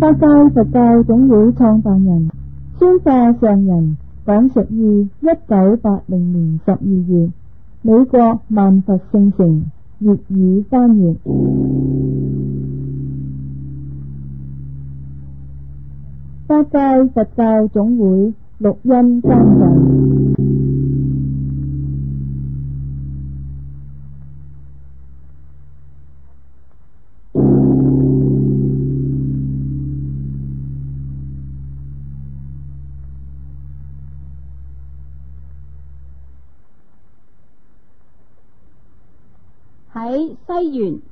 八戒佛教總會創辦人宣化上人講述於1980年12月美國萬佛聖城粵語翻譯。八戒佛教總會錄音監製。 喺西元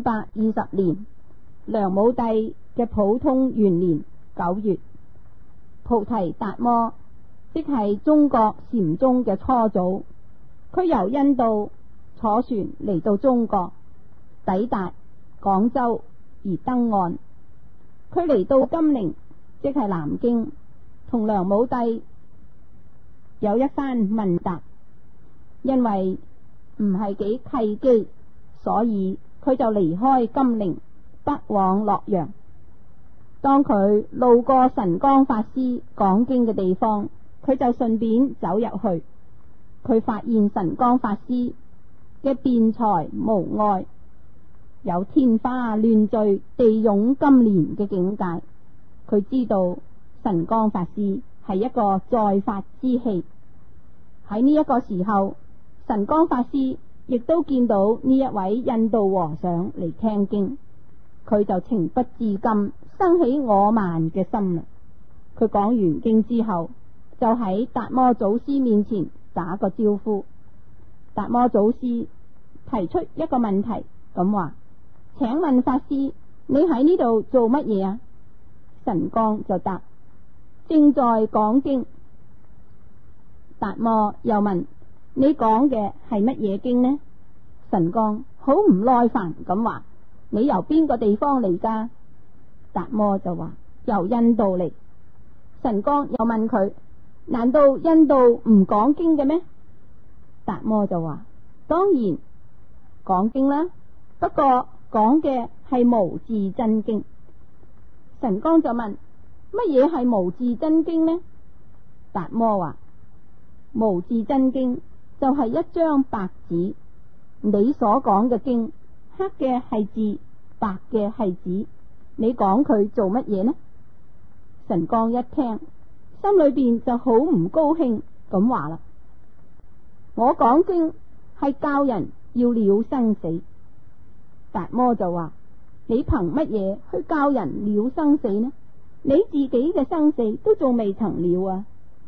520年梁武帝嘅普通元年9月，菩提達摩即係中國禪宗嘅初祖，佢由印度坐船嚟到中國，抵達廣州而登岸。佢嚟到金陵，即係南京，同梁武帝有一番問答，因為唔係幾契機，所以佢就離開金陵，北往洛陽。當佢路過神光法師講經嘅地方，佢就順便走入去。佢發現神光法師嘅辯才無礙，有天花亂墜、地湧金蓮嘅境界。佢知道神光法師係一個在法之器。喺呢一個時候，神光法師亦都見到呢一位印度和尚嚟聽經，佢就情不自禁生起我慢嘅心啦。佢講完經之後，就喺達摩祖師面前打個招呼。達摩祖師提出一個問題，咁話：請問法師，你喺呢度做乜嘢啊？神光就答：正在講經。達摩又問：你講嘅係乜嘢經呢？神光好唔耐煩咁話：你由邊個地方嚟噶？達摩就話：由印度嚟。神光又問佢：難道印度唔講經嘅咩？達摩就話：當然講經啦，不過講嘅係無字真經。神光就問：乜嘢係無字真經呢？達摩話：無字真經就係一張白紙，你所講嘅經，黑嘅係字，白嘅係紙，你講佢做乜嘢呢？神光一聽，心裏邊就好唔高興，咁話啦：我講經係教人要了生死。達摩就話：你憑乜嘢去教人了生死呢？你自己嘅生死都仲未曾了啊！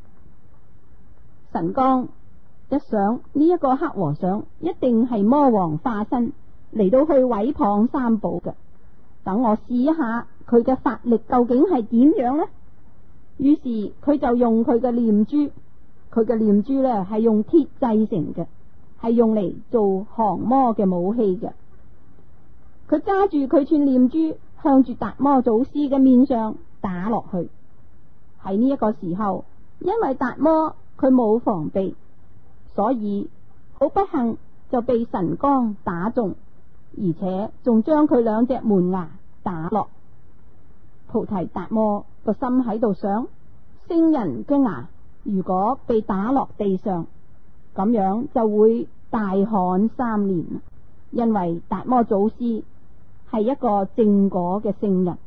神光一想，呢一個黑和尚一定係魔王化身嚟到去毀謗三寶嘅，等我試一下佢嘅法力究竟係點樣呢？於是佢就用佢嘅念珠，佢嘅念珠呢係用鐵製成嘅，係用嚟做降魔嘅武器嘅。佢揸住佢串念珠，向住達摩祖師嘅面上打落去。喺呢一個時候，因為達摩佢冇防備，所以好不幸就被神光打中，而且仲將佢兩隻門牙打落。菩提達摩個心喺度想：聖人嘅牙如果被打落地上，咁樣就會大旱3年，因為達摩祖師係一個正果嘅聖人。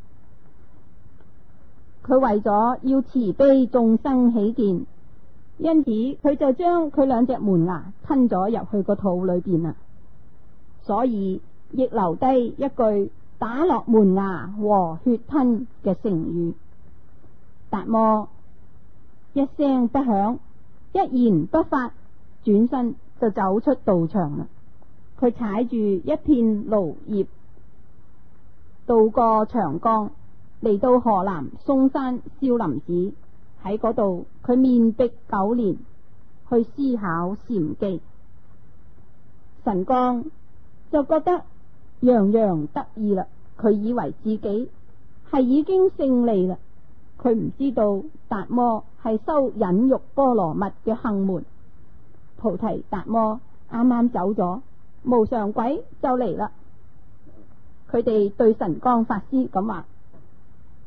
佢為咗要慈悲眾生起見，因此佢就將佢兩隻門牙吞咗入去個肚裏邊啦，所以亦留低一句打落門牙和血吞嘅成語。達摩一聲不響，一言不發，轉身就走出道場啦。佢踩住一片蘆葉，渡過長江，嚟到河南嵩山少林寺。喺嗰度，佢面壁9年，去思考禪機。神光就覺得洋洋得意啦，佢以為自己係已經勝利啦。佢唔知道達摩係修忍辱波羅蜜嘅行門。菩提達摩啱啱走咗，無常鬼就嚟啦。佢哋對神光法師咁話：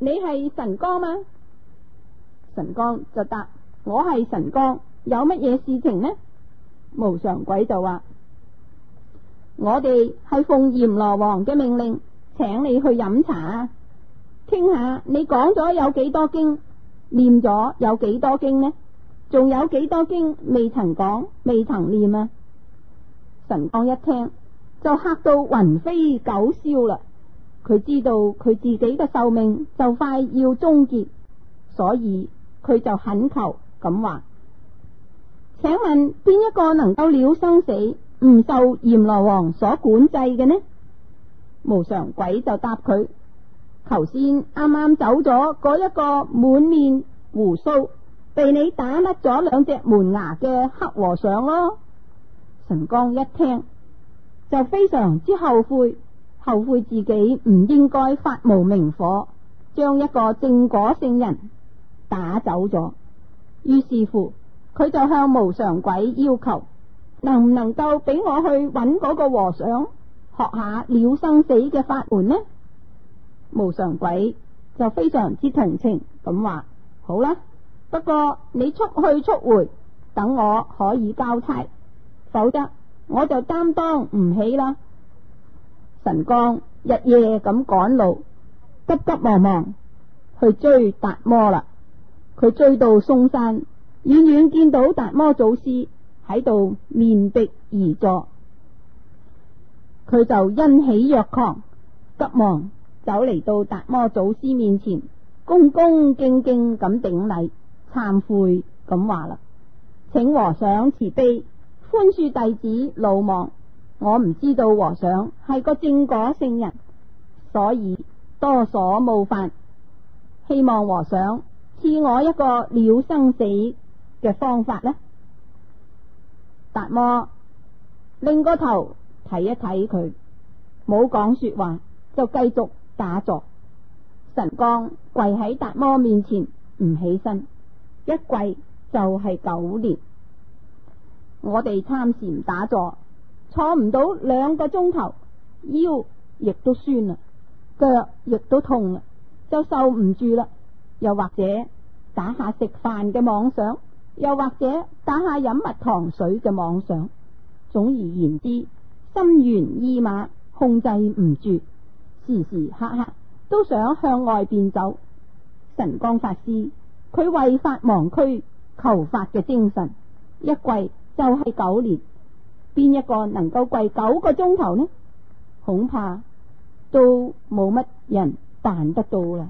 你係神光嗎？神光就答：我係神光，有乜嘢事情呢？無常鬼就話：我哋係奉閻羅王嘅命令，請你去飲茶，傾下你講咗有幾多經，念咗有幾多經呢？仲有幾多經未曾講，未曾念啊？神光一聽就嚇到魂飛九霄啦，佢知道佢自己嘅壽命就快要終結，所以佢就懇求咁話：請問邊一個能夠了生死，唔受閻羅王所管制嘅呢？無常鬼就答佢：頭先啱啱走咗嗰一個滿面鬍鬚，被你打甩咗2隻門牙嘅黑和尚咯。神光一聽就非常之後悔自己唔應該發無明火，將一個正果聖人打走咗。於是乎，佢就向無常鬼要求，能唔能夠俾我去揾嗰個和尚學下了生死嘅法門呢？無常鬼就非常之同情咁話：好啦，不過你速去速回，等我可以交差，否則我就擔當唔起啦。神光日夜咁趕路，急急忙忙去追達摩啦。佢追到嵩山，遠遠見到達摩祖師喺度面壁而坐，佢就欣喜若狂，急忙走嚟到達摩祖師面前，恭恭敬敬咁頂禮，懺悔咁話啦：請和尚慈悲，寬恕弟子魯莽，我唔知道和尚係個正果聖人，所以多所冒犯，希望和尚賜我一個了生死嘅方法呢。達摩擰個頭睇一睇佢，冇講說話，就繼續打坐。神光跪喺達摩面前唔起身，一跪就係9年。我哋參禪打坐，坐唔到2個鐘頭，腰亦都酸啦，腳亦都痛啦，就受唔住啦。又或者打下食飯嘅妄想，又或者打下飲蜜糖水嘅妄想，總而言之，心猿意馬，控制唔住，時時刻刻都想向外邊走。神光法師佢為法忘軀，求法嘅精神，一跪就係9年，邊一個能夠跪9個鐘頭呢？恐怕都冇乜人辦得到啦。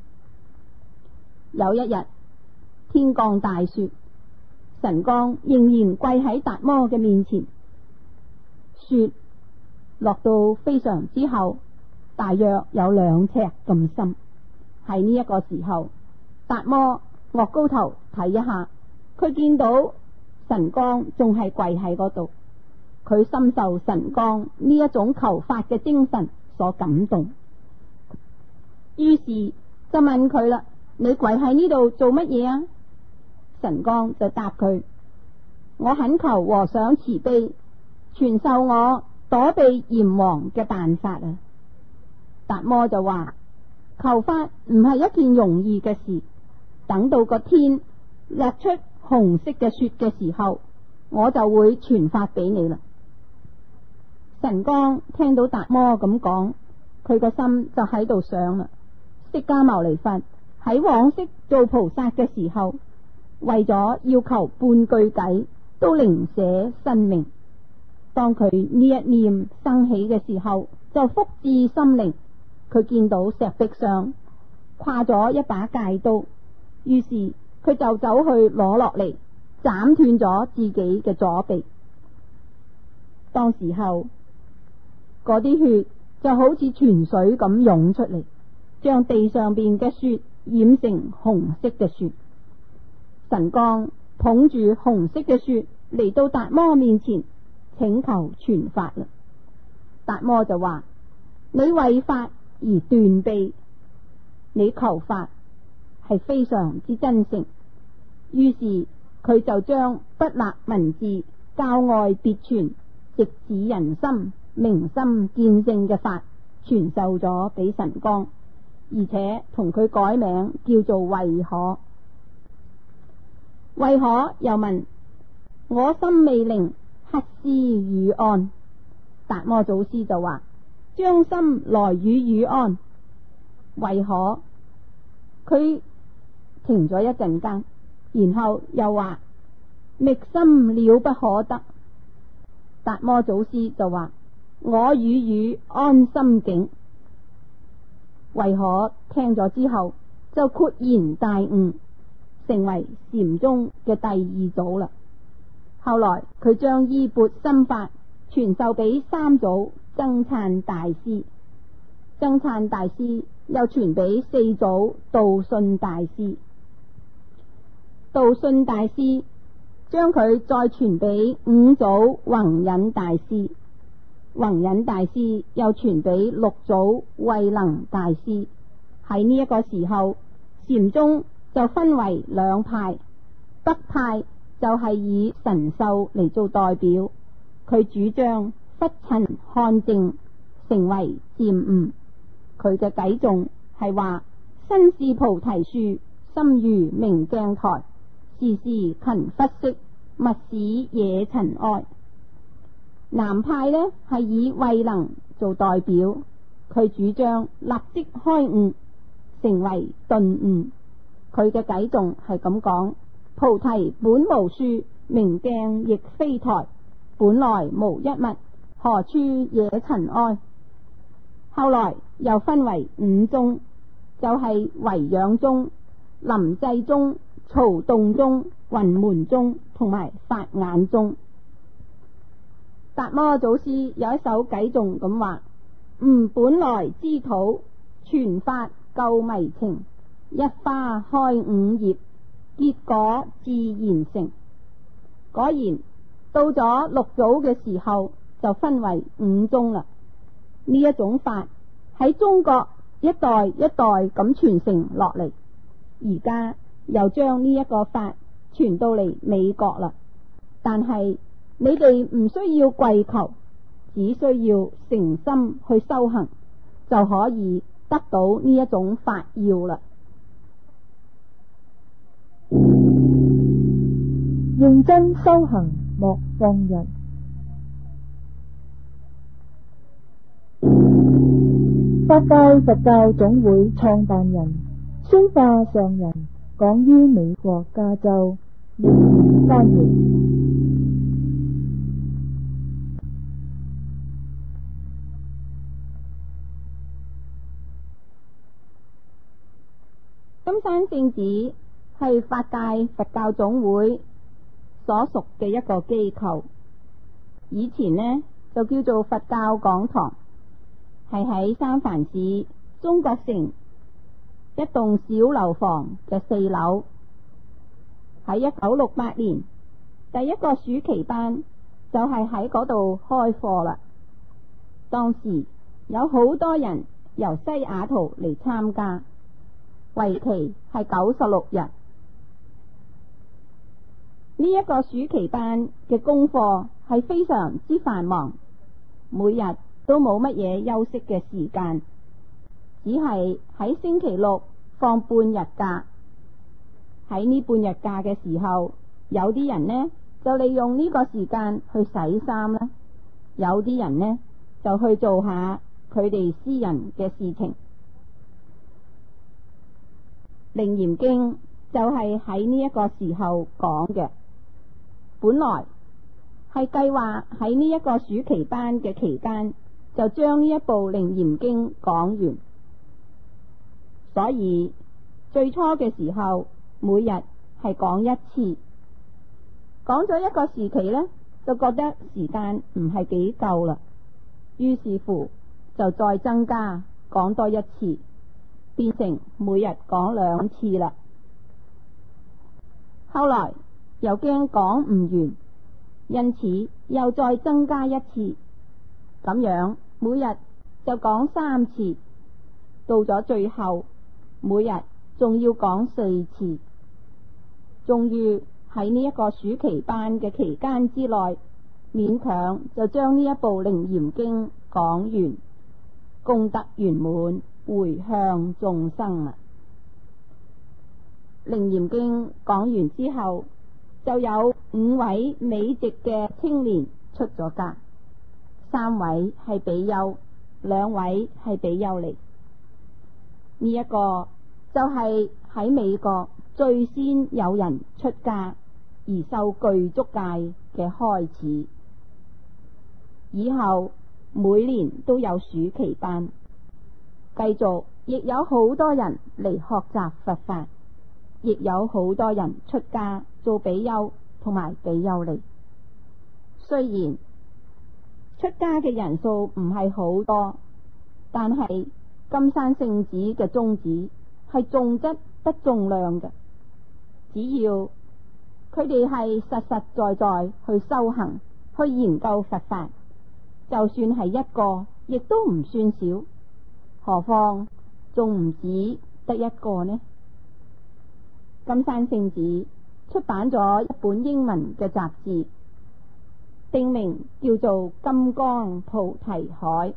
有一日天降大雪，神光仍然跪喺達摩嘅面前，雪落到非常之厚，大約有2尺咁深。喺呢一個時候，達摩岳高頭睇一下，佢見到神光仲係跪喺嗰度，佢深受神光呢一種求法嘅精神所感動，於是就問佢啦：你跪喺呢度做乜嘢啊？神光就答佢：我懇求和尚慈悲，傳授我躲避閻王嘅辦法啊！達摩就話：求法唔係一件容易嘅事，等到個天落出紅色嘅雪嘅時候，我就會傳法俾你啦。神光聽到達摩咁講，佢個心就喺度想啦：釋迦牟尼佛喺往昔做菩薩嘅時候，為咗要求半句偈，都寧捨生命。當佢呢一念生起嘅時候，就福至心靈。佢見到石壁上掛咗一把戒刀，於是佢就走去攞落嚟，斬斷咗自己嘅左臂。當時候嗰啲血就好似泉水咁湧出嚟，將地上邊嘅雪染成紅色嘅雪。神光捧住紅色嘅雪嚟到達摩面前，請求傳法啦。達摩就話：你為法而斷臂，你求法係非常之真誠。於是佢就將不立文字、教外別傳、直指人心、明心見性嘅法傳授咗俾神光， 而且同佢改名叫做慧可。慧可又問：我心未寧，乞師與安。達摩祖師就話：將心來與安。慧可佢停咗一陣間，然後又話：覓心了不可得。達摩祖師就話：我與安心境。慧可聽咗之後就豁然大悟，成為禪宗嘅第二祖啦。後來佢將衣缽心法傳授俾三祖僧璨大師，僧璨大師又傳俾四祖道信大師，道信大師將佢再傳俾五祖弘忍大師，弘忍大師又傳俾六祖慧能大師。喺呢一個時候，禪宗就分為兩派，北派就係以神秀嚟做代表，佢主張忽塵看淨，成為漸悟。佢嘅偈頌係話：身是菩提樹，心如明鏡台，時時勤拂拭，勿使惹塵埃。南派呢係以慧能做代表，佢主張立即開悟，成為頓悟。佢嘅偈頌係咁講：菩提本無樹，明鏡亦非台，本來無一物，何處惹塵埃。後來又分為五宗，就係維養宗、臨濟宗、曹洞宗、雲門宗同埋法眼宗。達摩祖師有一首偈頌咁話：吾本來之土，傳法救迷情，一花開五葉，結果自然成。果然到咗六祖嘅時候，就分為五宗啦。呢一種法喺中國一代一代咁傳承落嚟，而家又將呢一個法傳到嚟美國啦。但係你哋唔需要跪求，只需要誠心去修行，就可以得到呢一種法要啦。 認真修行，莫放逸。法界佛教總會創辦人孫化上人講於美國加州，翻譯。 金山聖寺係法界佛教總會所屬嘅一個機構，以前呢就叫做佛教講堂，係喺三藩市中國城一棟小樓房嘅4樓。喺1968年第一個暑期班就係喺嗰度開課啦。當時有好多人由西雅圖嚟參加，為期係96日。呢一個暑期班嘅功課係非常之繁忙，每日都冇乜嘢休息嘅時間，只係喺星期六放半日假。喺呢半日假嘅時候，有啲人呢就利用呢個時間去洗衫啦，有啲人呢就去做下佢哋私人嘅事情。楞嚴經就係喺呢一個時候講嘅，本來係計劃喺呢一個暑期班嘅期間就將呢一部楞嚴經講完，所以最初嘅時候每日係講一次，講咗一個時期呢，就覺得時間唔係幾夠啦，於是乎就再增加講多一次，變成每日講2次啦。後來又驚講唔完，因此又再增加一次，咁樣每日就講3次，到咗最後每日仲要講4次。終於喺呢一個暑期班嘅期間之內，勉強就將呢一部楞嚴經講完，功德圓滿。 回向眾生啊。楞嚴經講完之後，就有5位美籍嘅青年出咗家，3位係比丘，2位係比丘尼。呢一個就係喺美國最先有人出家而受具足戒嘅開始。以後每年都有暑期班，繼續亦有好多人嚟學習佛法，亦有好多人出家做比丘同埋比丘尼。雖然出家嘅人數唔係好多，但係金山聖子嘅宗旨係重質不重量嘅，只要佢哋係實實在在去修行，去研究佛法，就算係一個亦都唔算少，何況仲唔止得一個呢？金山聖子出版咗一本英文嘅雜誌，定名叫做《金剛菩提海》，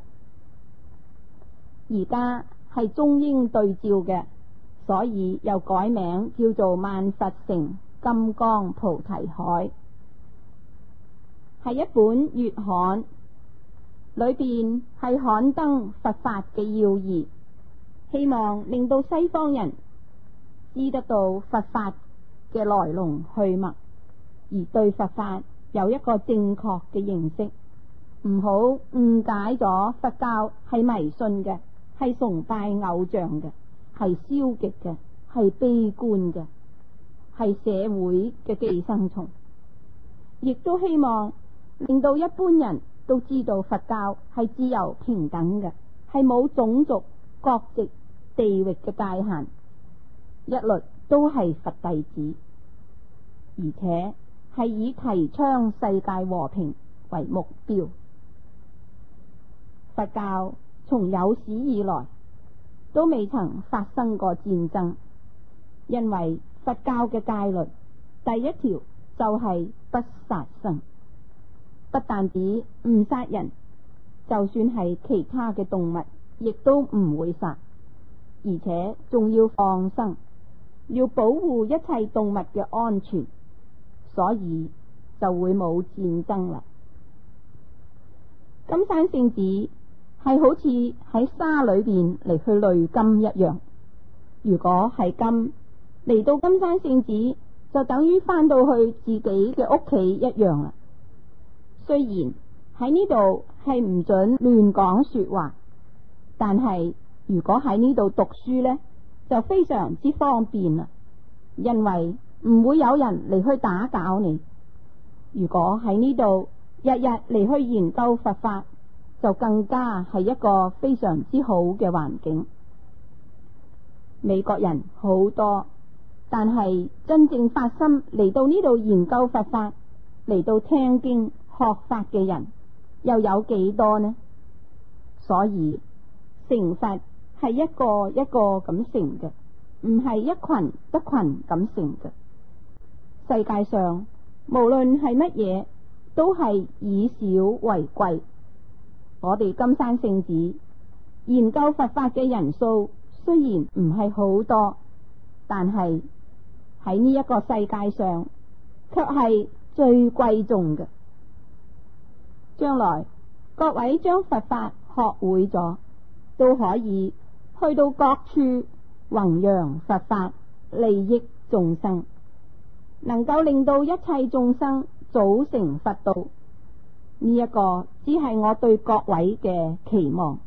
而家係中英對照嘅，所以又改名叫做《萬佛成金剛菩提海》，係一本月刊，裏邊係刊登佛法嘅要義，希望令到西方人知得到佛法嘅來龍去脈，而對佛法有一個正確嘅認識，唔好誤解咗佛教係迷信嘅，係崇拜偶像嘅，係消極嘅，係悲觀嘅，係社會嘅寄生蟲。亦都希望令到一般人都知道佛教係自由平等嘅，係冇種族、國籍、地域嘅界限，一律都係佛弟子，而且係以提倡世界和平為目標。佛教從有史以來都未曾發生過戰爭，因為佛教嘅戒律第一條就係不殺生，不但止唔殺人，就算係其他嘅動物亦都唔會殺，而且仲要放生，要保護一切動物嘅安全，所以就會冇戰爭啦。金山聖子係好似喺沙裏邊嚟去濾金一樣，如果係金嚟到金山聖子，就等於翻到去自己嘅屋企一樣啦。雖然喺呢度係唔准亂講說話，但係如果喺呢度讀書呢，就非常之方便啦，因為唔會有人嚟去打攪你。如果喺呢度日日嚟去研究佛法，就更加係一個非常之好嘅環境。美國人好多，但係真正發心嚟到呢度研究佛法，嚟到聽經學法嘅人又有幾多呢？所以成佛係一個一個咁成嘅，唔係一群一群咁成嘅。世界上無論係乜嘢，都係以少為貴。我哋金山聖子研究佛法嘅人數雖然唔係好多，但係喺呢一個世界上卻係最貴重嘅。將來各位將佛法學會咗，都可以去到各處弘揚佛法，利益眾生，能夠令到一切眾生早成佛道。呢一個只係我對各位嘅期望。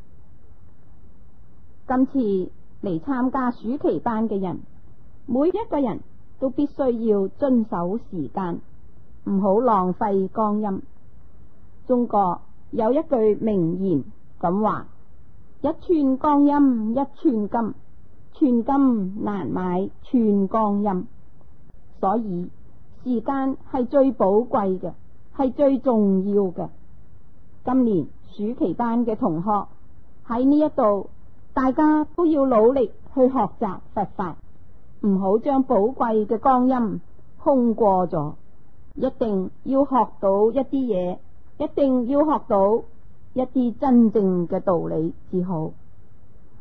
今次嚟參加暑期班嘅人，每一個人都必須要遵守時間，唔好浪費光陰。中國有一句名言咁話：一寸光陰一寸金，寸金難買寸光陰。所以時間係最寶貴嘅，係最重要嘅。今年暑期班嘅同學喺呢一度，大家都要努力去學習佛法，唔好將寶貴嘅光陰空過咗，一定要學到一啲嘢，一定要學到一啲真正嘅道理至好。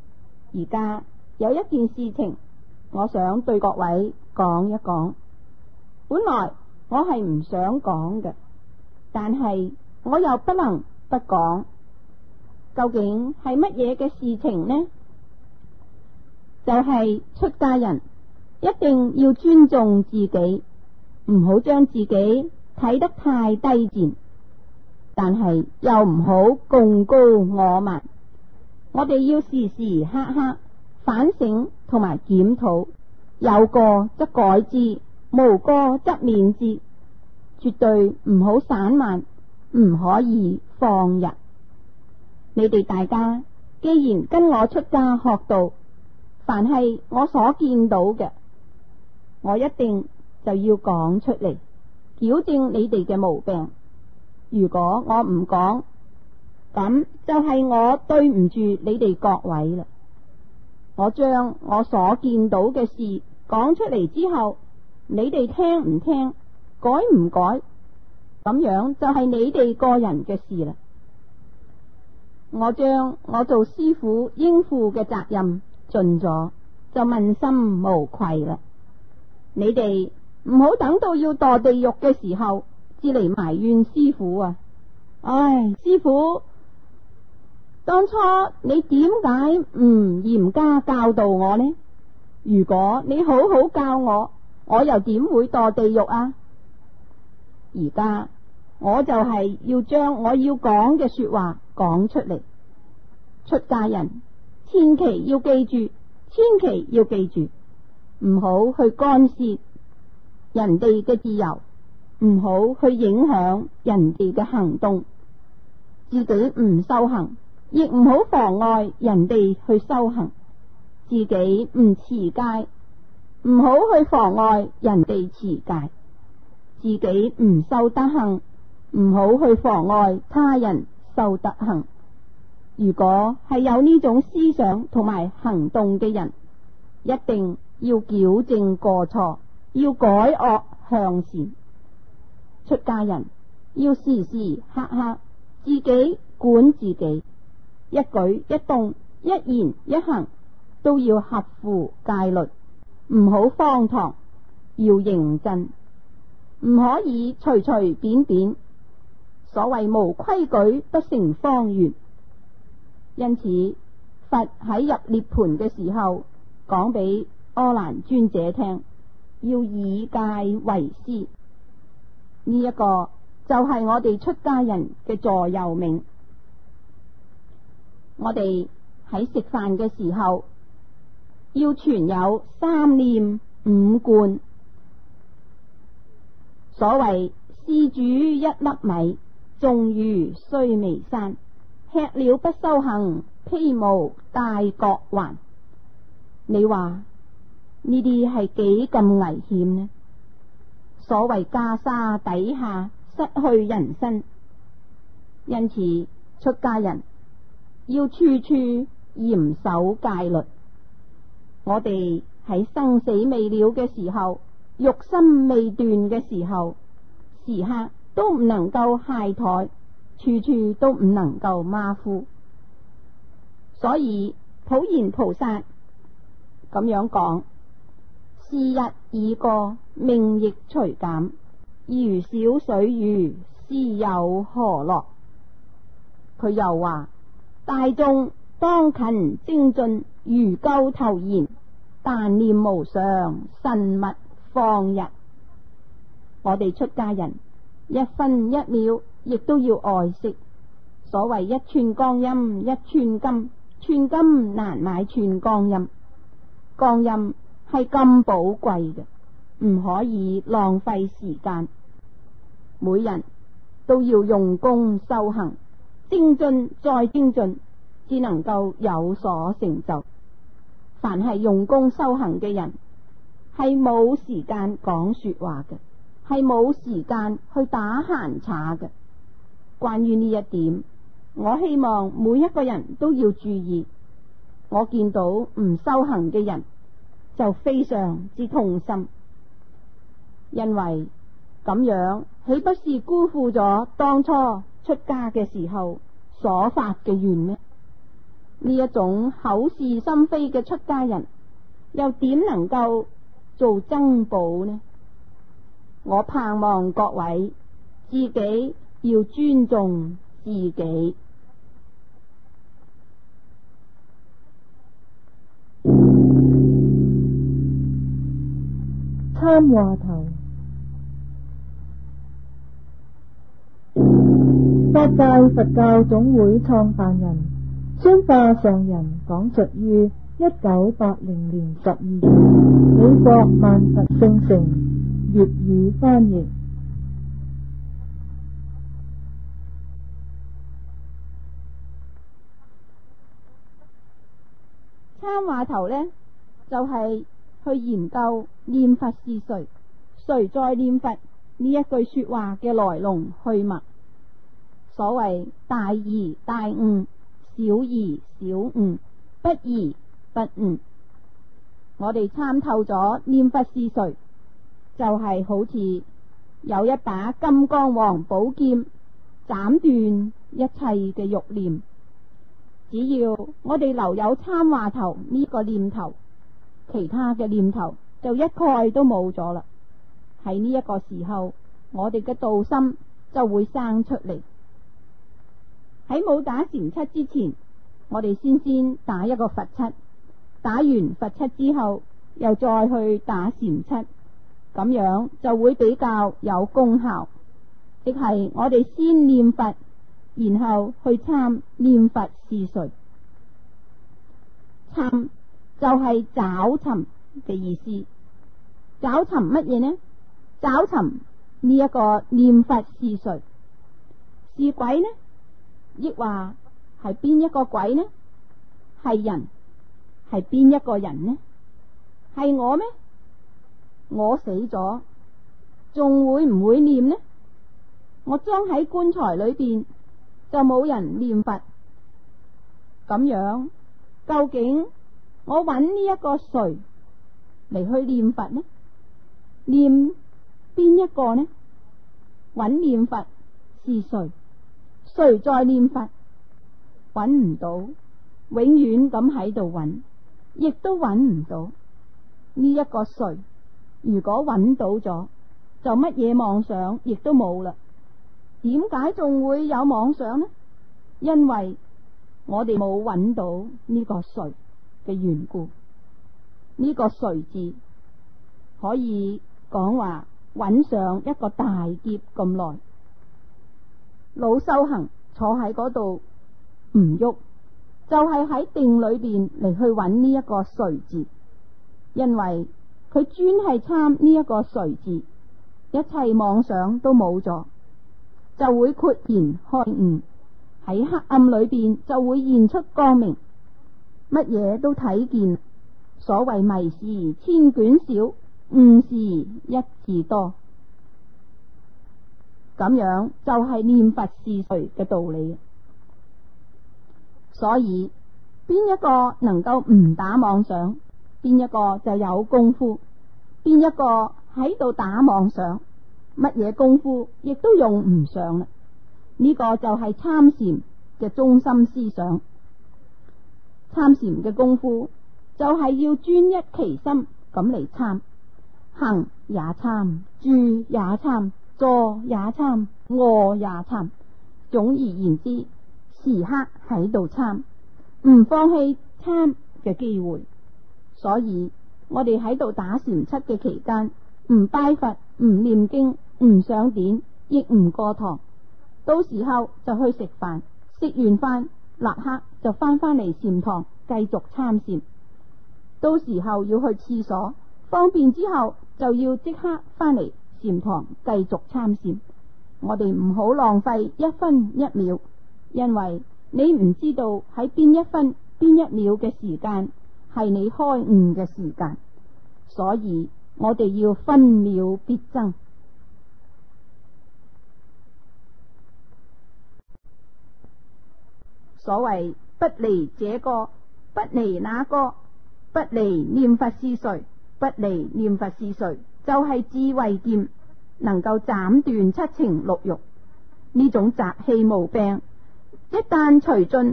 而家有一件事情，我想對各位講一講。本來我係唔想講嘅，但係我又不能不講。究竟係乜嘢嘅事情呢？就係出家人一定要尊重自己，唔好將自己睇得太低賤，但係又唔好貢高我慢。我哋要時時刻刻反省同埋檢討，有過則改之，無過則勉之，絕對唔好散漫，唔可以放逸。你哋大家既然跟我出家學道，凡係我所見到嘅，我一定就要講出嚟，矯正你哋嘅毛病。如果我唔講，咁就係我對唔住你哋各位啦。我將我所見到嘅事講出嚟之後，你哋聽唔聽，改唔改，咁樣就係你哋個人嘅事啦。我將我做師父應負嘅責任盡咗，就問心無愧啦。你哋唔好等到要墮地獄嘅時候至嚟埋怨師父啊！唉，師父，當初你點解唔嚴加教導我呢？如果你好好教我，我又點會墮地獄啊？而家我就係要將我要講嘅說話講出嚟。出家人千祈要記住，千祈要記住，唔好去干涉人哋嘅自由，唔好去影響人哋嘅行動。自己唔修行，亦唔好妨礙人哋去修行。自己唔持戒，唔好去妨礙人哋持戒。自己唔修德行，唔好去妨礙他人修德行。如果係有呢種思想同埋行動嘅人，一定要矯正過錯，要改惡向善。出家人要時時刻刻自己管自己，一舉一動，一言一行都要合乎戒律，唔好荒唐，要認真，唔可以隨隨便便。所謂無規矩不成方圓。因此佛喺入涅盤嘅時候講俾阿難尊者聽，要以戒為師。呢一個就係我哋出家人嘅座右銘。我哋喺食飯嘅時候要存有三念五觀。所謂施主一粒米，種如須彌山，吃了不修行，披無戴角還。你話呢啲係幾咁危險呢？所謂袈裟底下失去人身，因此出家人要處處嚴守戒律。我哋喺生死未了嘅時候，欲心未斷嘅時候，時刻都唔能夠懈怠，處處都唔能夠馬虎。所以普賢菩薩咁樣講：是日已過，命亦隨減，如小水魚，斯有何樂？佢又話：大眾當勤精進，如鳩頭燃，但念無常，慎勿放逸。我哋出家人一分一秒亦都要愛惜。所謂一寸光陰一寸金，寸金難買寸光陰。光陰係咁寶貴嘅，唔可以浪費時間。每人都要用功修行，精進再精進，只能夠有所成就。凡係用功修行嘅人，係冇時間講說話嘅，係冇時間去打閒岔嘅。關於呢一點，我希望每一個人都要注意。我見到唔修行嘅人就非常之痛心，因為咁樣豈不是辜負咗當初出家嘅時候所發嘅願咩？ 呢一種口是心非嘅出家人，又點能夠做僧寶呢？我盼望各位自己要尊重自己。 參話頭。法界佛教總會創辦人宣化上人講述於1980年12月，美國萬佛聖城粵語翻譯。 參話頭呢，就係去研究念佛是誰，誰在念佛呢一句說話嘅來龍去脈。所謂大疑大悟，小疑小悟，不疑不悟。我哋參透咗念佛是誰，就係好似有一把金剛王寶劍斬斷一切嘅欲念。只要我哋留有參話頭呢個念頭，其他嘅念頭就一概都冇咗啦。喺呢一個時候，我哋嘅道心就會生出嚟。喺冇打禪七之前，我哋先打一個佛七，打完佛七之後，又再去打禪七，咁樣就會比較有功效。即係我哋先念佛，然後去參念佛是誰。參就係找尋嘅意思。找尋乜嘢呢？找尋呢一個念佛是誰？是鬼呢？亦話係邊一個鬼呢？係人？係邊一個人呢？係我咩？我死咗，仲會唔會念呢？我裝喺棺材裏邊，就冇人念佛。咁樣，究竟我揾呢一個誰嚟去念佛呢？念邊一個呢？揾念佛是誰？誰在念佛？揾唔到，永遠咁喺度揾，亦都揾唔到呢一個誰。如果揾到咗，就乜嘢妄想亦都冇啦。點解仲會有妄想呢？因為我哋冇揾到呢個誰嘅緣故。呢個誰字可以講話揾上一個大劫咁耐。老修行坐喺嗰度唔喐，就係喺定裏邊嚟去揾呢一個誰字，因為佢專係參呢一個誰字，一切妄想都冇咗，就會豁然開悟。喺黑暗裏邊就會現出光明，乜嘢都睇見。所謂迷時千卷少，悟時一字多。咁樣就係念佛是誰嘅道理。所以邊一個能夠唔打妄想，邊一個就有功夫；邊一個喺度打妄想，乜嘢功夫亦都用唔上啦。呢個就係參禪嘅中心思想。參禪嘅功夫就係要專一其心咁嚟參，行也參，住也參，坐也參，臥也參。總而言之，時刻喺度參，唔放棄參嘅機會。所以我哋喺度打禪七嘅期間，唔拜佛，唔念經，唔上典，亦唔過堂。到時候就去食飯，食完飯立刻就翻嚟禪堂繼續參禪。到時候要去廁所，方便之後就要即刻翻嚟禪堂繼續參禪。我哋唔好浪費一分一秒，因為你唔知道喺邊一分邊一秒嘅時間係你開悟嘅時間，所以我哋要分秒必爭。所謂不離這個，不離那個，不離念佛是誰，不離念佛是誰，就係智慧劍，能夠斬斷七情六欲。呢種習氣毛病一旦除盡，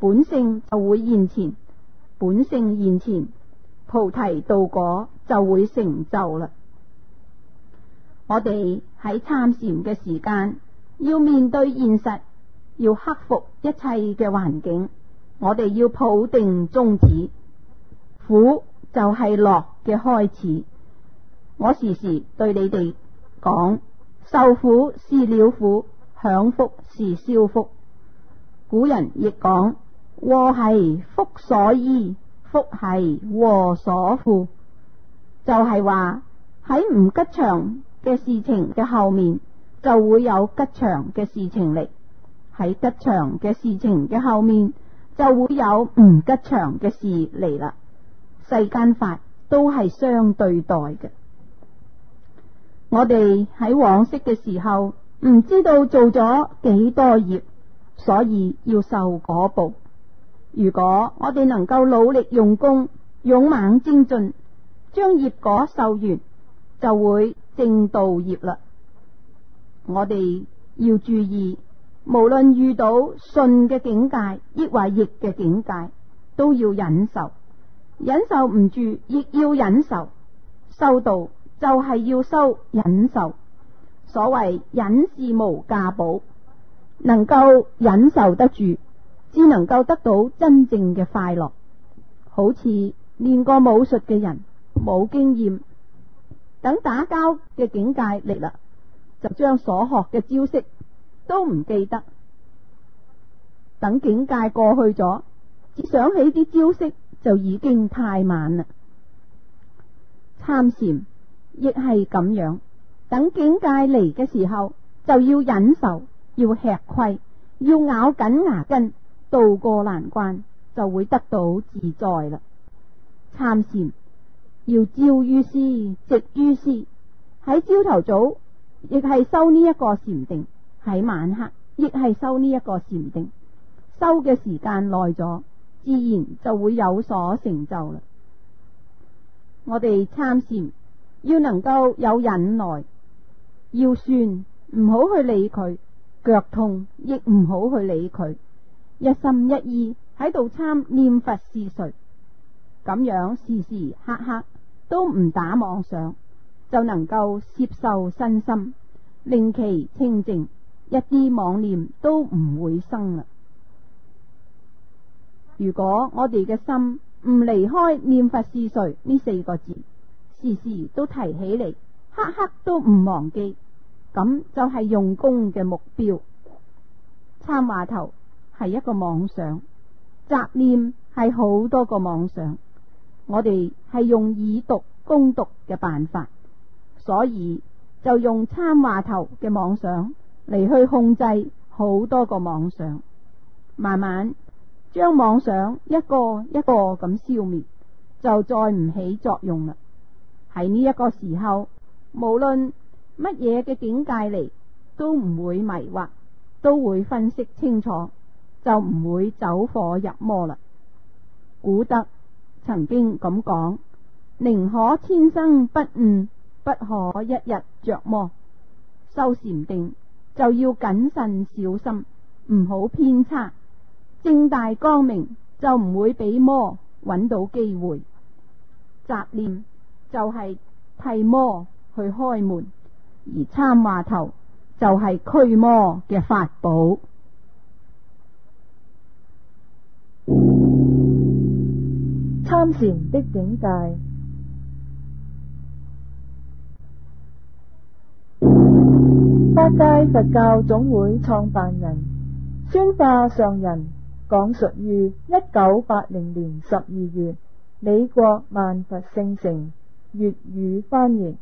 本性就會現前，本性現前，菩提道果就會成就啦。我哋喺參禪嘅時間，要面對現實，要克服一切嘅環境，我哋要抱定宗旨，苦就係樂嘅開始。我時時對你哋講，受苦是了苦，享福是消福。古人亦講，禍係福所依，福係禍所附，就係話喺唔吉祥嘅事情嘅後面，就會有吉祥嘅事情嚟；喺吉祥嘅事情嘅後面，就會有唔吉祥嘅事嚟啦。世間法都係相對待嘅。我哋喺往昔嘅時候唔知道做咗幾多業，所以要受果報。如果我哋能夠努力用功，勇猛精進，將業果受完，就會正道業啦。我哋要注意，無論遇到順嘅境界，抑或逆嘅境界，都要忍受。忍受唔住，亦要忍受。修道就係要修忍受。所謂忍是無價寶，能夠忍受得住，只能夠得到真正嘅快樂。好似練過武術嘅人，冇經驗，等打交嘅境界嚟啦，就將所學嘅招式都唔記得。等境界過去咗，只想起啲招式就已經太晚啦。參禪亦係咁樣，等境界嚟嘅時候，就要忍受，要吃虧，要咬緊牙根，渡過難關，就會得到自在啦。參禪要朝於斯，夕於斯，喺朝頭早亦係修呢一個禪定，喺晚黑亦係修呢一個禪定。修嘅時間耐咗，自然就會有所成就啦。我哋參禪要能夠有忍耐，腰酸唔好去理佢，腳痛亦唔好去理佢，一心一意喺度參念佛是誰，咁樣時時刻刻都唔打妄想，就能夠攝受身心，令其清淨，一啲妄念都唔會生啦。如果我哋嘅心唔離開念佛是誰呢四個字，時時都提起嚟，刻刻都唔忘記，咁就係用功嘅目標。參話頭係一個妄想，雜念係好多個妄想，我哋係用以毒攻毒嘅辦法，所以就用參話頭嘅妄想嚟去控制好多個妄想，慢慢將妄想一個一個咁消滅，就再唔起作用啦。喺呢一個時候，無論乜嘢嘅境界嚟，都唔會迷惑，都會分析清楚，就唔會走火入魔啦。古德曾經咁講，寧可千生不悟，不可一日着魔。修禪定就要謹慎小心，唔好偏差，正大光明就唔會俾魔揾到機會。雜念就係替魔去開門，而參話頭就係驅魔嘅法寶。 參禪的境界。法界佛教總會創辦人宣化上人講述於1980年12月，美國萬佛聖城粵語翻譯。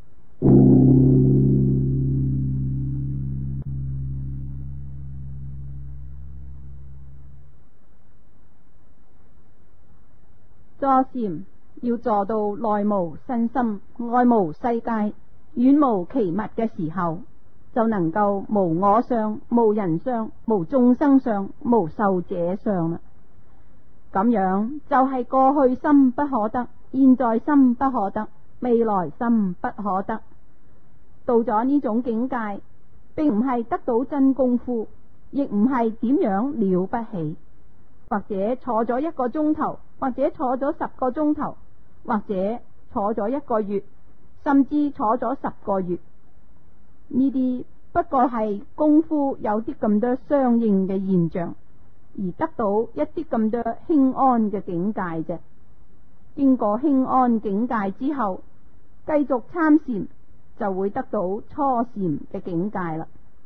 坐禪要坐到內無身心，外無世界，遠無其物嘅時候，就能夠無我相、無人相、無眾生相、無壽者相啦。咁樣就係過去心不可得，現在心不可得，未來心不可得。到咗呢種境界，並唔係得到真功夫，亦唔係點樣了不起， 或者坐咗1個鐘頭，或者坐咗10個鐘頭，或者坐咗1個月，甚至坐咗10個月。呢啲不過係功夫有啲咁多相應嘅現象，而得到一啲咁多輕安嘅境界啫。經過輕安境界之後，繼續參禪就會得到初禪嘅境界啦。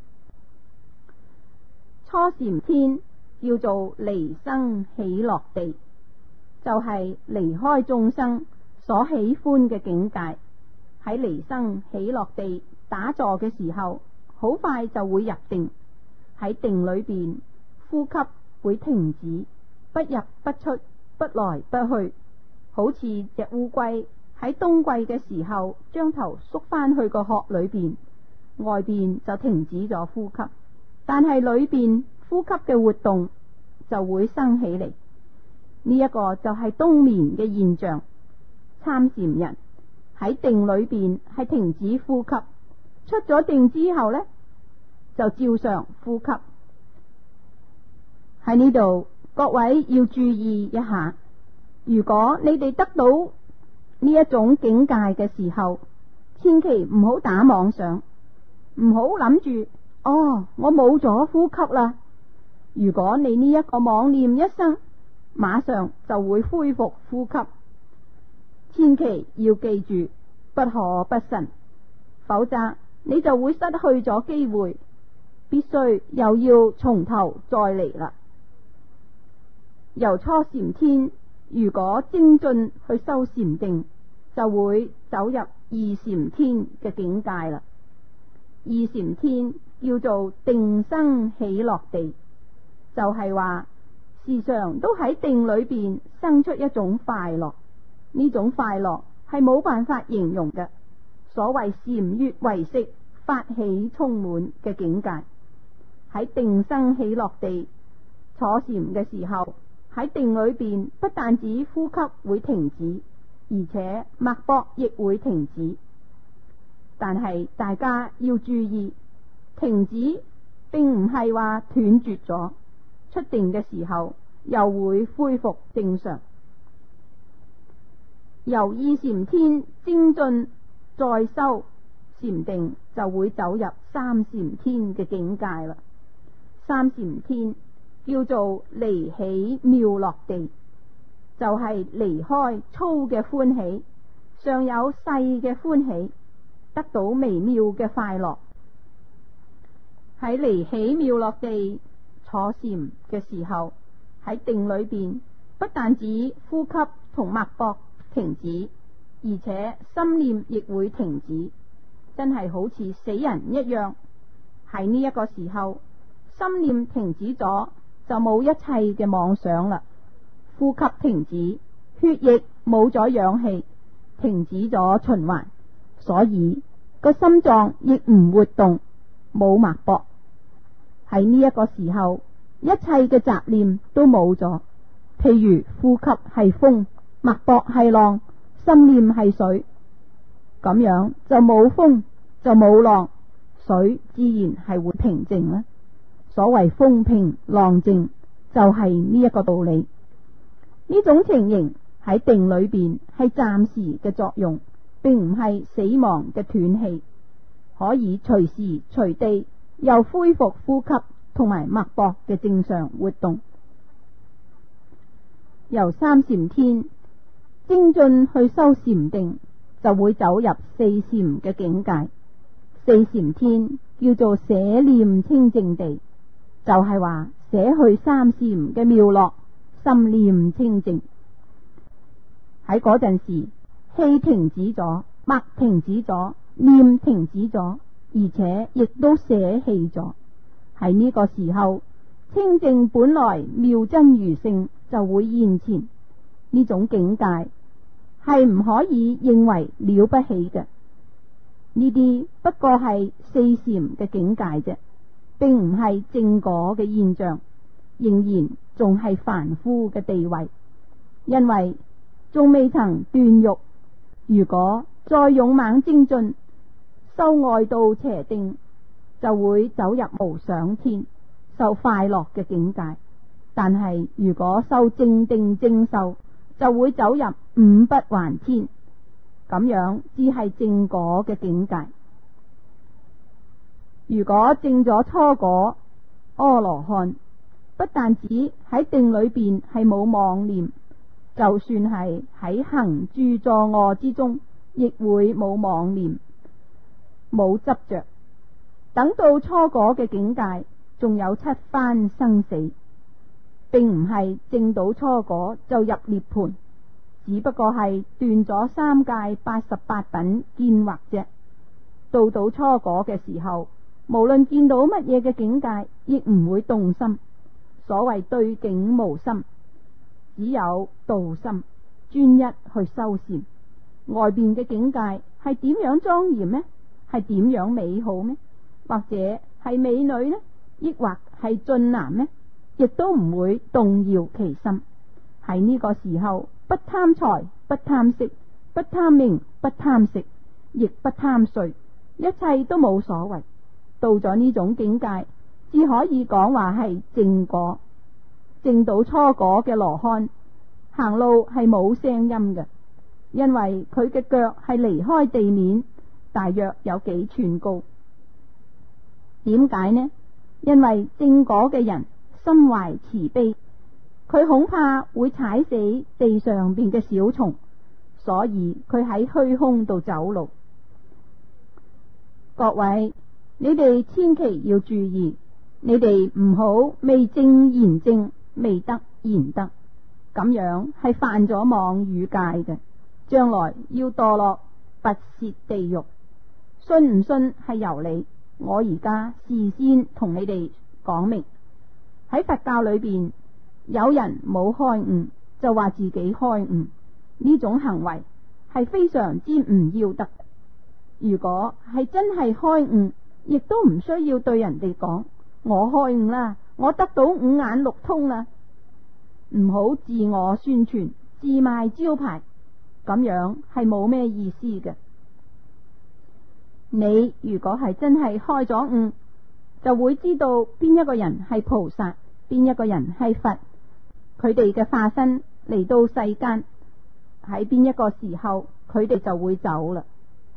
初禪天叫做離生喜樂地，就係離開眾生所喜歡嘅境界。喺離生喜樂地打坐嘅時候，好快就會入定。喺定裏邊，呼吸會停止，不入不出，不來不去，好似隻烏龜喺冬季嘅時候將頭縮翻去個殼裏邊，外邊就停止咗呼吸，但係裏邊呼吸嘅活動就會生起嚟。呢一個就係冬眠嘅現象。參禪人喺定裏邊係停止呼吸，出咗定之後呢，就照常呼吸。喺呢度，各位要注意一下，如果你哋得到呢一種境界嘅時候，千祈唔好打妄想，唔好諗住我冇咗呼吸啦。如果你呢一個妄念一生，馬上就會恢復呼吸。千祈要記住，不可不慎，否則你就會失去咗機會，必須又要從頭再嚟啦。由初禪天，如果精進去修禪定，就會走入二禪天嘅境界啦。二禪天叫做定生喜樂地，就係話時常都喺定裏邊生出一種快樂，呢種快樂係冇辦法形容嘅。所謂禪悅為息，法喜充滿嘅境界。喺定生喜樂地坐禪嘅時候，喺定裏邊不但止呼吸會停止，而且脈搏亦會停止。但係大家要注意，停止並唔係話斷絕咗，出定嘅時候又會恢復正常。由二禪天精進再修禪定，就會走入三禪天嘅境界啦。三禪天叫做離喜妙樂地，就係離開粗嘅歡喜，尚有細嘅歡喜，得到微妙嘅快樂。喺離喜妙樂地坐禪嘅時候，喺定裏邊不但止呼吸同脈搏停止，而且心念亦會停止，真係好似死人一樣。喺呢一個時候，心念停止咗，就冇一切嘅妄想啦。呼吸停止，血液冇咗氧氣，停止咗循環，所以個心臟亦唔活動，冇脈搏。喺呢一個時候，一切嘅雜念都冇咗。譬如呼吸係風，脈搏係浪，心念係水，咁樣就冇風，就冇浪，水自然係會平靜啦。所謂風平浪靜，就係呢一個道理。呢種情形喺定裏邊係暫時嘅作用，並唔係死亡嘅斷氣，可以隨時隨地又恢復呼吸同埋脈搏嘅正常活動。由三禪天精進去修禪定，就會走入四禪嘅境界。四禪天叫做捨念清淨地，就係話捨去三禪嘅妙樂，心念清淨。喺嗰陣時，氣停止咗，脈停止咗，念停止咗，而且亦都捨棄咗。喺呢個時候，清淨本來妙真如性就會現前。呢種境界係唔可以認為了不起嘅，呢啲不過係四禪嘅境界啫，並唔係正果嘅現象，仍然仲係凡夫嘅地位，因為仲未曾斷欲。如果再勇猛精進，修外道邪定，就會走入無想天，受快樂嘅境界。 但係如果修正定正受，就會走入五不還天，咁樣只係正果嘅境界。如果證咗初果阿羅漢，不但止喺定裏邊係冇妄念，就算係喺行住坐臥之中，亦會冇妄念，冇執着。等到初果嘅境界，仲有七番生死，並唔係證到初果就入涅槃，只不過係斷咗三界88品見惑啫。到初果嘅時候，無論見到乜嘢嘅境界，亦唔會動心。所謂對境無心，只有道心，專一去修禪。外邊嘅境界係點樣莊嚴呢？係點樣美好呢？或者係美女呢？抑或係俊男呢？亦都唔會動搖其心。喺呢個時候，不貪財，不貪色，不貪名，不貪食，亦不貪睡，一切都冇所謂。到咗呢種境界，只可以講話係正果。證到初果嘅羅漢，行路係冇聲音嘅，因為佢嘅腳係離開地面大約有幾寸高。點解呢？因為正果嘅人心懷慈悲，佢恐怕會踩死地上邊嘅小蟲，所以佢喺虛空度走路。各位，你哋千祈要注意，你哋唔好未證言證，未得言得，咁樣係犯咗妄語戒嘅，將來要墮落拔舌地獄。信唔信係由你，我而家事先同你哋講明。喺佛教裏邊，有人冇開悟就話自己開悟，呢種行為係非常之唔要得。如果係真係開悟，亦都唔需要對人哋講我開悟啦，我得到五眼六通啦。唔好自我宣傳，自賣招牌，咁樣係冇咩意思嘅。你如果係真係開咗悟，就會知道邊一個人係菩薩，邊一個人係佛，佢哋嘅化身嚟到世間，喺邊一個時候佢哋就會走啦。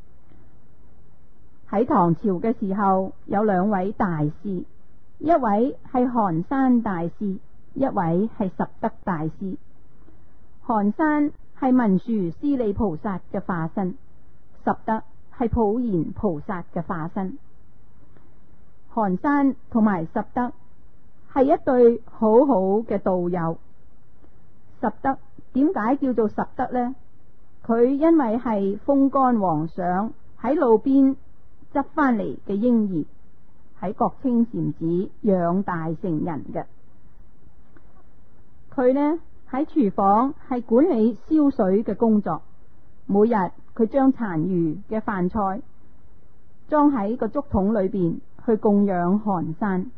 喺唐朝嘅時候，有兩位大師，一位係寒山大師，一位係十德大師。寒山係文殊師利菩薩嘅化身，十德係普賢菩薩嘅化身。寒山同埋十德係一對好好嘅道友。十德點解叫做十德呢？佢因為係風干皇上喺路邊執翻嚟嘅嬰兒，喺國清禪寺養大成人嘅。佢呢喺廚房係管理燒水嘅工作，每日佢將殘餘嘅飯菜裝喺個竹筒裏邊去供養寒山。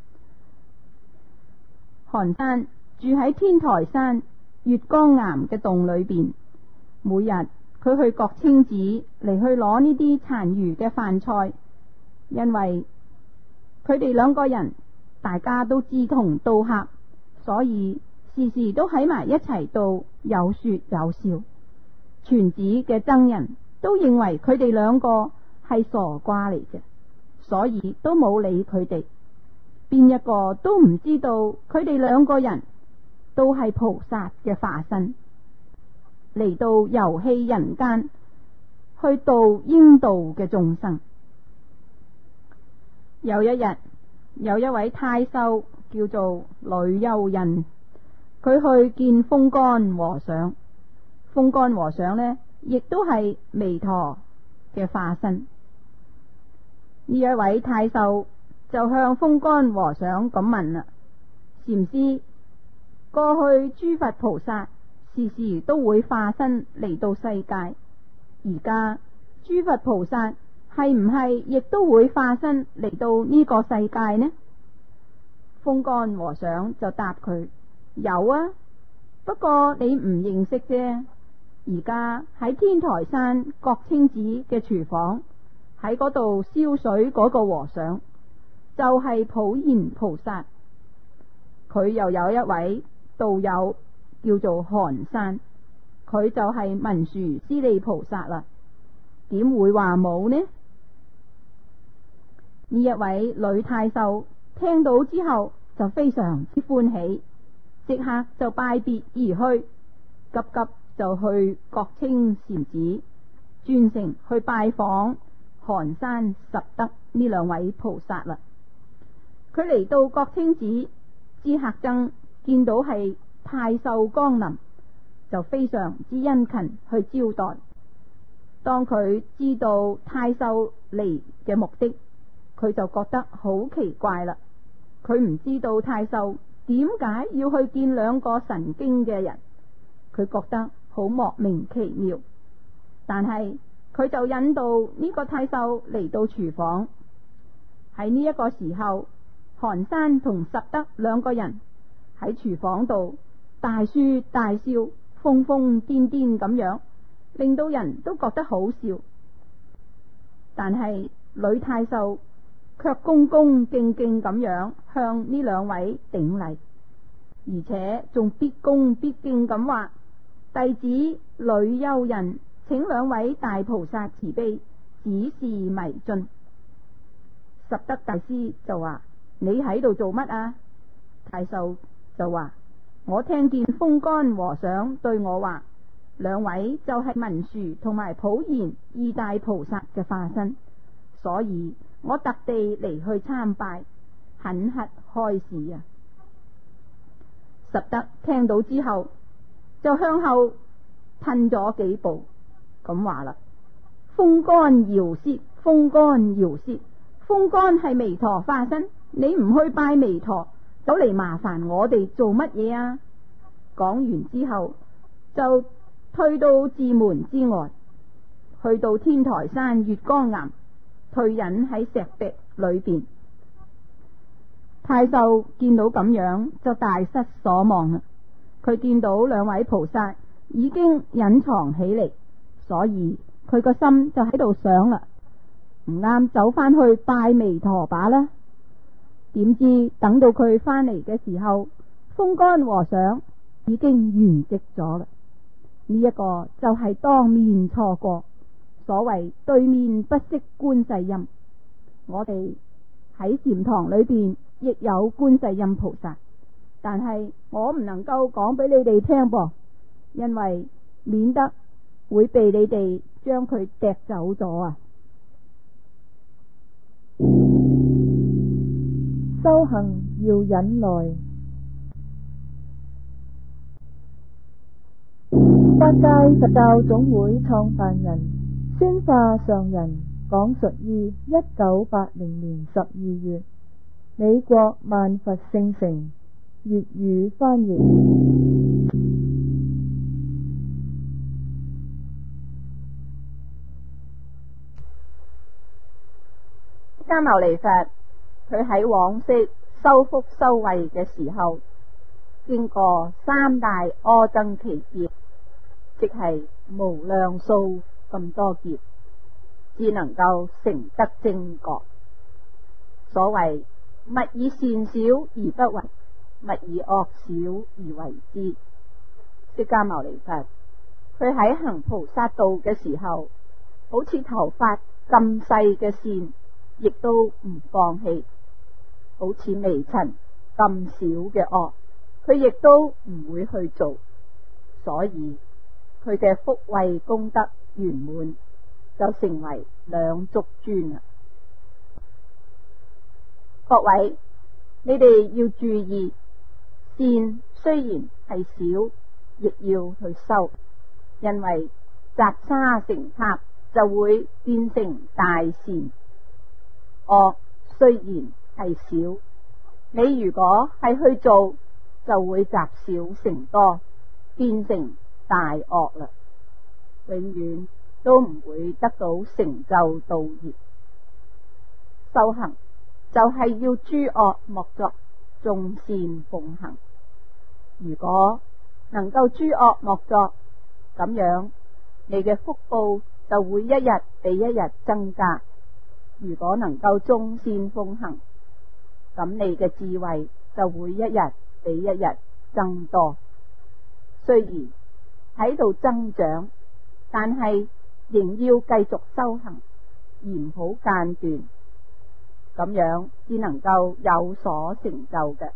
寒山住喺天台山月光岩嘅洞裏邊，每日佢去國清寺嚟去攞呢啲殘餘嘅飯菜，因為佢哋兩個人大家都志同道合，所以時時都喺埋一齊度有說有笑。全寺嘅僧人都認為佢哋兩個係傻瓜嚟嘅，所以都冇理佢哋。邊一個都唔知道佢哋兩個人都係菩薩嘅化身，嚟到遊戲人間，去度應度嘅眾生。有一日，有一位太修叫做呂幽印，佢去見風干和尚。風干和尚呢，亦都係彌陀嘅化身。呢一位太修就向風干和尚咁問啦：禪師，過去諸佛菩薩時時都會化身嚟到世界，而家諸佛菩薩係唔係亦都會化身嚟到呢個世界呢？風干和尚就答佢：有啊，不過你唔認識啫。而家喺天台山國清寺嘅廚房，喺嗰度燒水嗰個和尚就係普賢菩薩。佢又有一位道友叫做寒山，佢就係文殊師利菩薩啦。點會話冇呢？呢一位女太守聽到之後就非常之歡喜，即刻就拜別而去，急急就去覺清禪寺，專程去拜訪寒山拾得呢兩位菩薩啦。佢嚟到覺清寺，知客僧見到係太守光臨，就非常之殷勤去招待。當佢知道太守嚟嘅目的，佢就覺得好奇怪啦。佢唔知道太守點解要去見兩個神經嘅人，佢覺得好莫名其妙。但係佢就引導呢個太守嚟到廚房。喺呢一個時候，寒山同拾得兩個人喺廚房度大說大笑，瘋瘋癲癲咁樣，令到人都覺得好笑。但係女太守卻恭恭敬敬咁樣向呢兩位頂禮，而且仲必恭必敬咁話：弟子呂幽人請兩位大菩薩慈悲，指示迷津。拾得大師就話：你喺度做乜啊？太守就話：我聽見風干和尚對我話，兩位就係文殊同埋普賢二大菩薩嘅化身，所以我特地嚟去參拜，懇乞開示啊！拾得聽到之後，就向後褪咗幾步，咁話啦：風干饒舌，風干饒舌，風干係彌陀化身，你唔去拜彌陀，走嚟麻煩我哋做乜嘢啊？講完之後，就退到寺門之外，去到天台山月光岩，退隱喺石壁裏邊。太守見到咁樣就大失所望啦。佢見到兩位菩薩已經隱藏起嚟，所以佢個心就喺度想啦，唔啱走翻去拜彌陀把啦。點知等到佢翻嚟嘅時候，風干和尚已經圓寂咗啦。呢一個就係當面錯過，所謂對面不識觀世音。我哋喺禪堂裏邊亦有觀世音菩薩，但係我唔能夠講俾你哋聽噃，因為免得會被你哋將佢踢走咗啊！ 修行要忍耐。法界佛教總會創辦人宣化上人講述於1980年12月，美國萬佛聖城粵語翻譯。 釋迦牟尼佛佢喺往昔修福修慧嘅時候，經過三大阿僧祇劫，即係無量數咁多劫，只能夠成得正覺。所謂勿以善小而不為，勿以惡小而為之。釋迦牟尼佛佢喺行菩薩道嘅時候，好似頭髮咁細嘅線，亦都唔放棄；好似微塵咁少嘅惡，佢亦都唔會去做。所以佢嘅福慧功德圓滿，就成為兩足尊啦。各位，你哋要注意，善雖然係小，亦要去修，因為積沙成塔就會變成大善。惡雖然係小，你如果係去做，就會積少成多，變成大惡啦，永遠都唔會得到成就道業。修行就係要諸惡莫作，眾善奉行。如果能夠諸惡莫作，咁樣你嘅福報就會一日比一日增加。如果能夠眾善奉行，咁你嘅智慧就會一日比一日增多。雖然喺度增長，但係仍要繼續修行，而唔好間斷，咁樣只能夠有所成就嘅。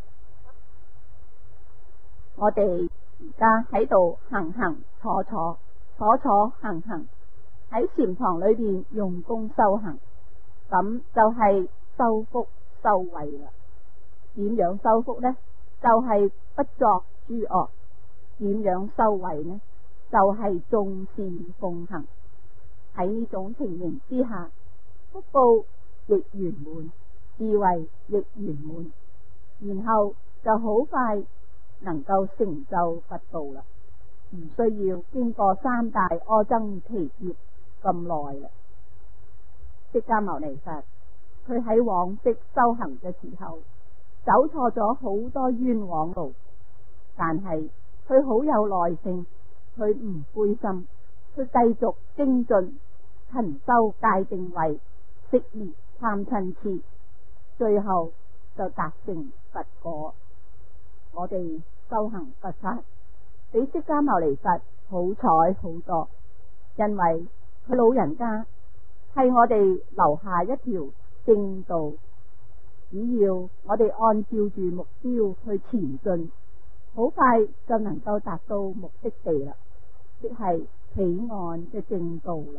我哋而家喺度行行坐坐，坐坐行行，喺禪堂裏邊用功修行，咁就係修福修慧啦。點樣修福呢？就係不作諸惡。點樣修慧呢？就係眾善奉行。喺呢種情形之下，福報亦圓滿，智慧亦圓滿，然後就好快能夠成就佛道啦，唔需要經過三大阿僧祇劫咁耐啦。釋迦牟尼佛佢喺往昔修行嘅時候，走錯咗好多冤枉路，但係佢好有耐性，佢唔灰心，佢繼續精進勤修戒定慧，息滅貪嗔癡，最後就達成佛果。我哋修行佛法比釋迦牟尼佛好彩好多，因為佢老人家替我哋留下一條正道，只要我哋按照住目標去前進，好快就能夠達到目的地啦，即係彼岸嘅正道啦。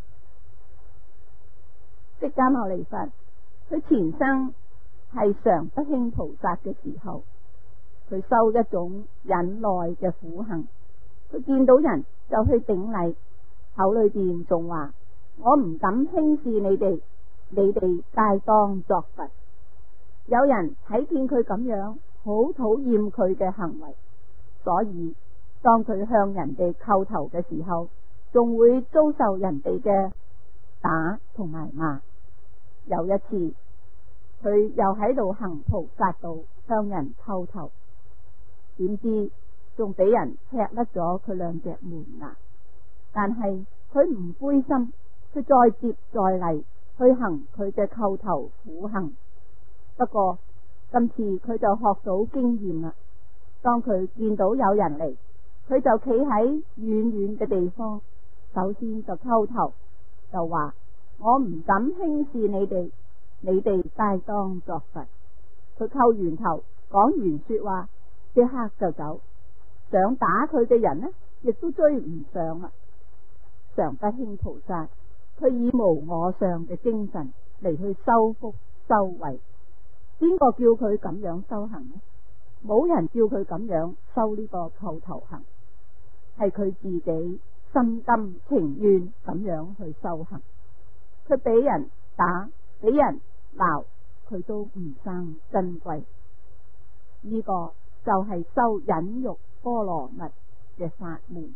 釋迦牟尼佛佢前生係常德興菩薩嘅時候，佢修一種忍耐嘅苦行，佢見到人就去頂禮，口裏邊仲話：我唔敢輕視你哋，你哋皆當作佛。有人睇見佢咁樣，好討厭佢嘅行為，所以當佢向人哋叩頭嘅時候，仲會遭受人哋嘅打同埋罵。有一次，佢又喺度行菩薩道，向人叩頭，點知仲俾人踢甩咗佢兩隻門牙。但係佢唔灰心，佢再接再厲去行佢嘅叩頭苦行。不過今次佢就學到經驗啦。當佢見到有人嚟，佢就企喺遠遠嘅地方，首先就叩頭，就話：我唔敢輕視你哋，你哋皆當作佛。佢叩完頭，講完說話，即刻就走。想打佢嘅人呢，亦都追唔上啦。常德興菩薩佢以無我相嘅精神嚟去修福修慧。邊個叫佢咁樣修行呢？冇人叫佢咁樣修呢個叩頭行，係佢自己心甘情願咁樣去修行。佢俾人打，俾人鬧，佢都唔生珍貴。呢個就係修忍辱波羅蜜嘅法門。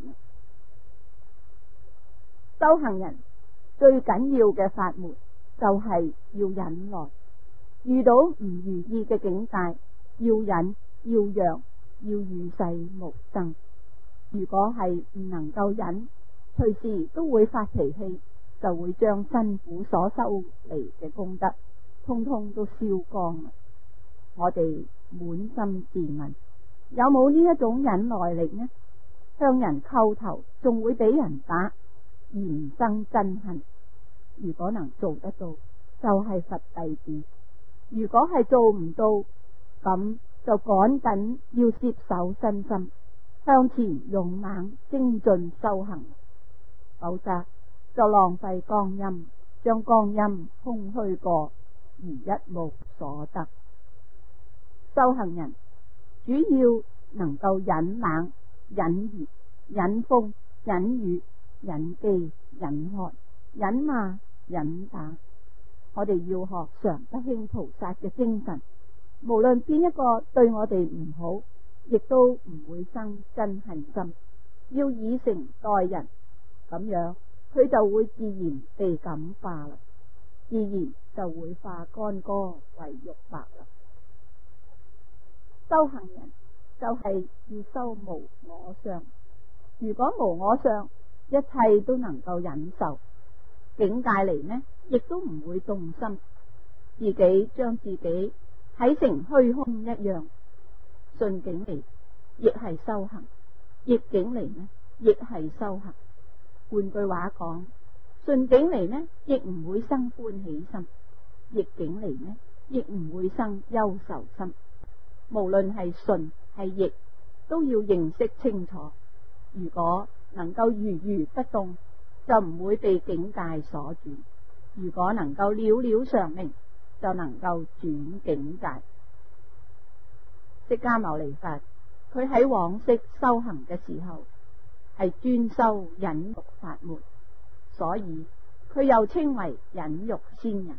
修行人最緊要嘅法門就係要忍耐，遇到唔如意嘅境界，要忍要讓，要與世無爭。如果係唔能夠忍，隨時都會發脾氣，就會將辛苦所修嚟嘅功德通通都燒光啦。我哋滿心自問，有冇呢一種忍耐力呢？向人叩頭仲會俾人打，而唔生憎恨。如果能做得到，就係佛弟子；如果係做唔到，咁就趕緊要攝守身心，向前勇猛精進修行，否則就浪費光陰，將光陰空虛過而一無所得。修行人主要能夠忍冷、忍熱、忍風、忍雨、忍飢、忍渴、忍罵、忍打。我哋要學常德興菩薩嘅精神，無論邊一個對我哋唔好，亦都唔會生憎恨心，要以誠待人，咁樣佢就會自然被感化啦，自然就會化干戈為玉帛啦。修行人就係要修無我相，如果無我相，一切都能夠忍受，境界嚟呢，亦都唔會動心，自己將自己睇成虛空一樣，順境嚟亦係修行；逆境嚟呢，亦係修行。換句話講，順境嚟呢，亦唔會生歡喜心；逆境嚟呢，亦唔會生憂愁心。無論係順係逆，都要認識清楚。如果能夠如如不動，就唔會被境界所轉；如果能夠了了常明，就能夠轉境界。釋迦牟尼佛，佢喺往昔修行嘅時候，係專修忍辱法門，所以佢又稱為忍辱仙人。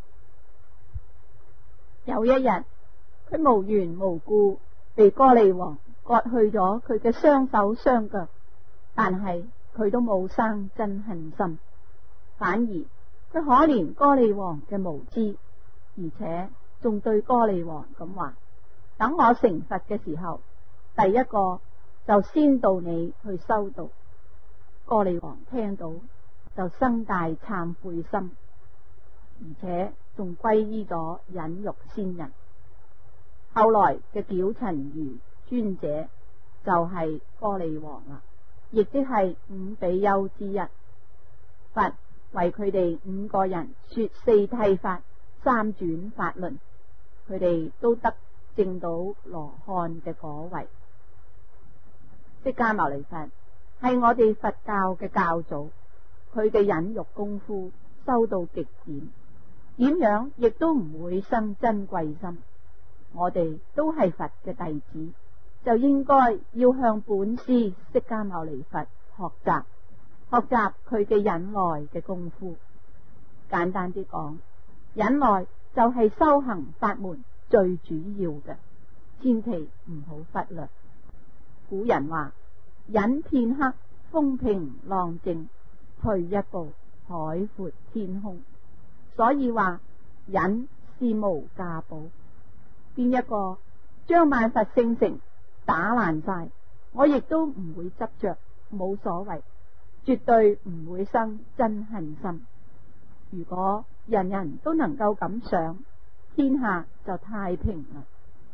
有一日，佢無緣無故被歌利王割去咗佢嘅雙手雙腳，但係佢都冇生憎恨心，反而佢可憐歌利王嘅無知，而且仲對歌利王咁話：等我成佛嘅時候，第一個就先導你去修道。歌利王聽到就生大懺悔心，而且仲皈依咗忍辱仙人。後來嘅憍陳如尊者就係歌利王啦，亦即係五比丘之一。佛為佢哋五個人說四諦法、三轉法輪，佢哋都得證到羅漢嘅果位。釋迦牟尼佛係我哋佛教嘅教祖，佢嘅忍辱功夫修到極點，點樣亦都唔會生珍貴心。我哋都係佛嘅弟子，就應該要向本師釋迦牟尼佛學習佢嘅忍耐嘅功夫。簡單啲講，忍耐就係修行法門最主要嘅，千祈唔好忽略。古人話：忍片刻，風平浪靜；退一步，海闊天空。所以話忍是無價寶。邊一個將萬佛聖城打爛晒，我亦都唔會執着，冇所謂，絕對唔會生憎恨心。如果人人都能夠咁想，天下就太平啦。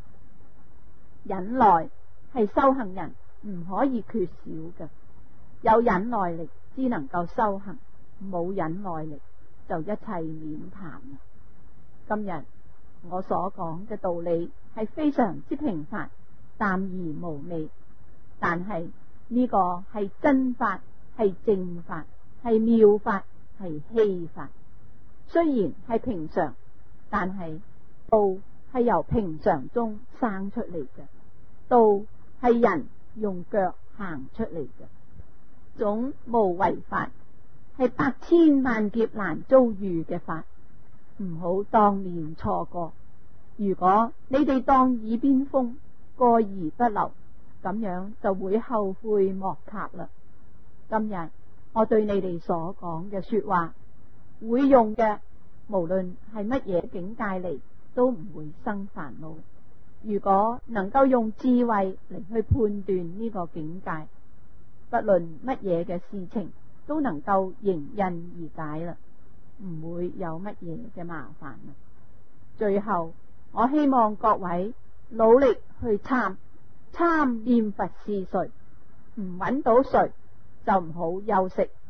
忍耐係修行人唔可以缺少嘅，有忍耐力只能夠修行，冇忍耐力就一切免談啦。今日我所講嘅道理係非常之平凡，淡而無味，但係呢個係真法，係正法，係妙法，係希法。雖然係平常，但係道係由平常中生出嚟嘅，道係人用腳行出嚟嘅。總無為法係百千萬劫難遭遇嘅法，唔好當面錯過。如果你哋當耳邊風，過而不留，咁樣就會後悔莫及啦。今日我對你哋所講嘅說話，會用嘅，無論係乜嘢境界嚟，都唔會生煩惱。如果能夠用智慧嚟去判斷呢個境界，不論乜嘢嘅事情都能夠迎刃而解啦，唔會有乜嘢嘅麻煩啦。最後，我希望各位努力去參念佛是誰，唔揾到誰就唔好休息。